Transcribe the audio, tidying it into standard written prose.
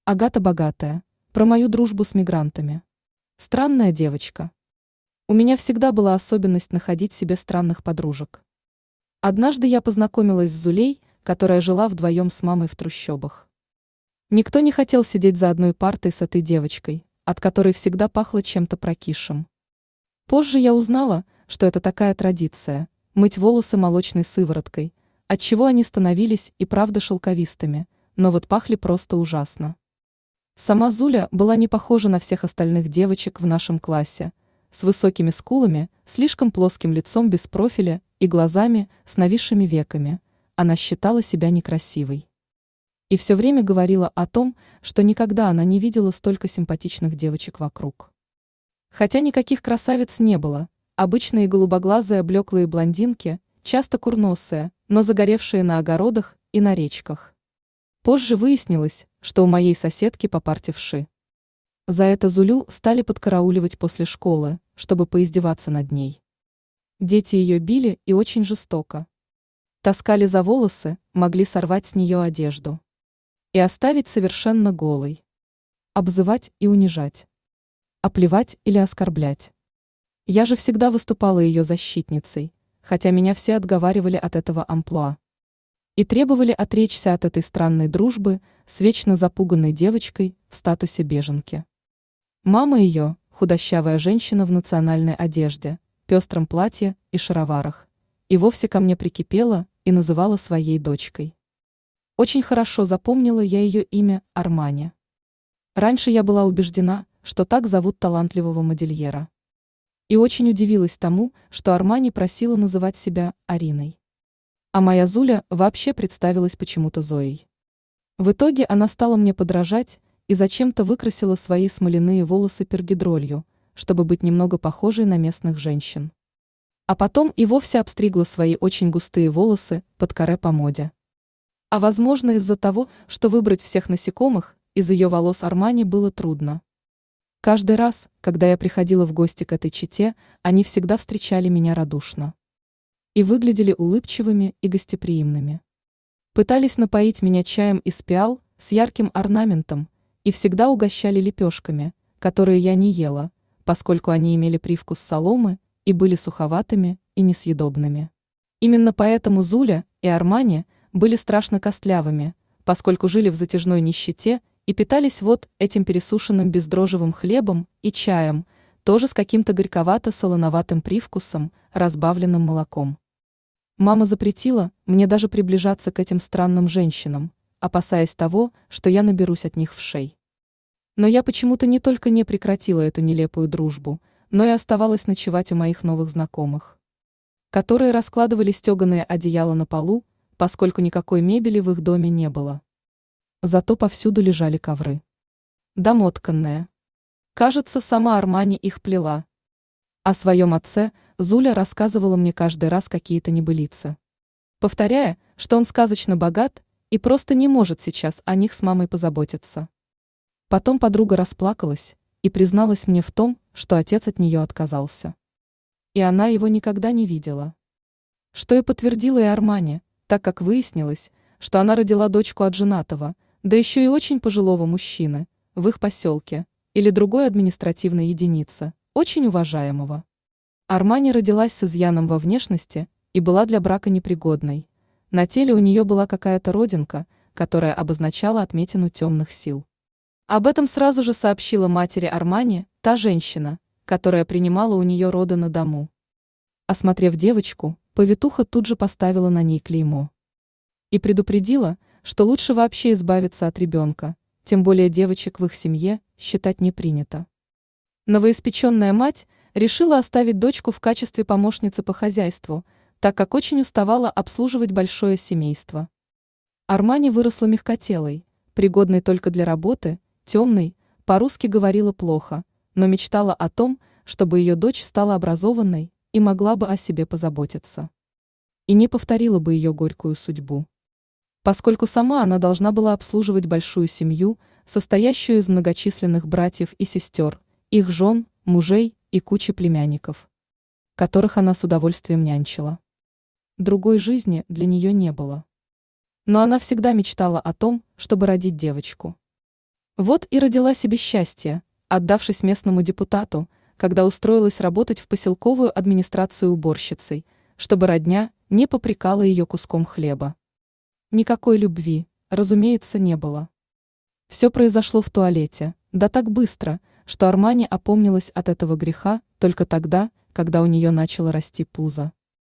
Агата богатая. Про мою дружбу с мигрантами. Странная девочка. У меня всегда была особенность находить себе странных подружек. Однажды я познакомилась с Зулей, которая жила вдвоем с мамой в трущобах. Никто не хотел сидеть за одной партой с этой девочкой, от которой всегда пахло чем-то прокисшим. Позже я узнала, что это такая традиция – мыть волосы молочной сывороткой, отчего они становились и правда шелковистыми, но вот пахли просто ужасно. Сама Зуля была не похожа на всех остальных девочек в нашем классе, с высокими скулами, слишком плоским лицом без профиля и глазами с нависшими веками. Она считала себя некрасивой. И все время говорила о том, что никогда она не видела столько симпатичных девочек вокруг. Хотя никаких красавиц не было, обычные голубоглазые блеклые блондинки, часто курносые, но загоревшие на огородах и на речках. Позже выяснилось, что у моей соседки по парте вши. За это Зулю стали подкарауливать после школы, чтобы поиздеваться над ней. Дети ее били и очень жестоко. Таскали за волосы, могли сорвать с нее одежду. И оставить совершенно голой. Обзывать и унижать. Оплевать или оскорблять. Я же всегда выступала ее защитницей, хотя меня все отговаривали от этого амплуа. И требовали отречься от этой странной дружбы с вечно запуганной девочкой в статусе беженки. Мама ее, худощавая женщина в национальной одежде, пестром платье и шароварах, и вовсе ко мне прикипела и называла своей дочкой. Очень хорошо запомнила я ее имя Армани. Раньше я была убеждена, что так зовут талантливого модельера. И очень удивилась тому, что Армани просила называть себя Ариной. А моя Зуля вообще представилась почему-то Зоей. В итоге она стала мне подражать и зачем-то выкрасила свои смоляные волосы пергидролью, чтобы быть немного похожей на местных женщин. А потом и вовсе обстригла свои очень густые волосы под каре по моде. А возможно из-за того, что выбрать всех насекомых из ее волос Армани было трудно. Каждый раз, когда я приходила в гости к этой чете, они всегда встречали меня радушно. И выглядели улыбчивыми и гостеприимными. Пытались напоить меня чаем из пиал с ярким орнаментом и всегда угощали лепешками, которые я не ела, поскольку они имели привкус соломы и были суховатыми и несъедобными. Именно поэтому Зуля и Армани были страшно костлявыми, поскольку жили в затяжной нищете и питались вот этим пересушенным бездрожжевым хлебом и чаем, тоже с каким-то горьковато-солоноватым привкусом, разбавленным молоком. Мама запретила мне даже приближаться к этим странным женщинам, опасаясь того, что я наберусь от них вшей. Но я почему-то не только не прекратила эту нелепую дружбу, но и оставалась ночевать у моих новых знакомых, которые раскладывали стеганые одеяла на полу, поскольку никакой мебели в их доме не было. Зато повсюду лежали ковры. Домотканные. Кажется, сама Армани их плела. О своем отце Зуля рассказывала мне каждый раз какие-то небылицы, повторяя, что он сказочно богат и просто не может сейчас о них с мамой позаботиться. Потом подруга расплакалась и призналась мне в том, что отец от нее отказался. И она его никогда не видела. Что и подтвердила и Армани, так как выяснилось, что она родила дочку от женатого, да еще и очень пожилого мужчины, в их поселке, или другой административной единице, очень уважаемого. Армани родилась с изъяном во внешности и была для брака непригодной. На теле у нее была какая-то родинка, которая обозначала отметину темных сил. Об этом сразу же сообщила матери Армани, та женщина, которая принимала у нее роды на дому. Осмотрев девочку, повитуха тут же поставила на ней клеймо. И предупредила, что лучше вообще избавиться от ребенка, тем более девочек в их семье считать не принято. Новоиспеченная мать решила оставить дочку в качестве помощницы по хозяйству, так как очень уставала обслуживать большое семейство. Армани выросла мягкотелой, пригодной только для работы, темной, по-русски говорила плохо, но мечтала о том, чтобы ее дочь стала образованной и могла бы о себе позаботиться. И не повторила бы ее горькую судьбу. Поскольку сама она должна была обслуживать большую семью, состоящую из многочисленных братьев и сестер, их жен, мужей и кучи племянников, которых она с удовольствием нянчила. Другой жизни для нее не было. Но она всегда мечтала о том, чтобы родить девочку. Вот и родила себе счастье, отдавшись местному депутату, когда устроилась работать в поселковую администрацию уборщицей, чтобы родня не попрекала ее куском хлеба. Никакой любви, разумеется, не было. Все произошло в туалете, да так быстро, что Армани опомнилась от этого греха только тогда, когда у нее начало расти пузо.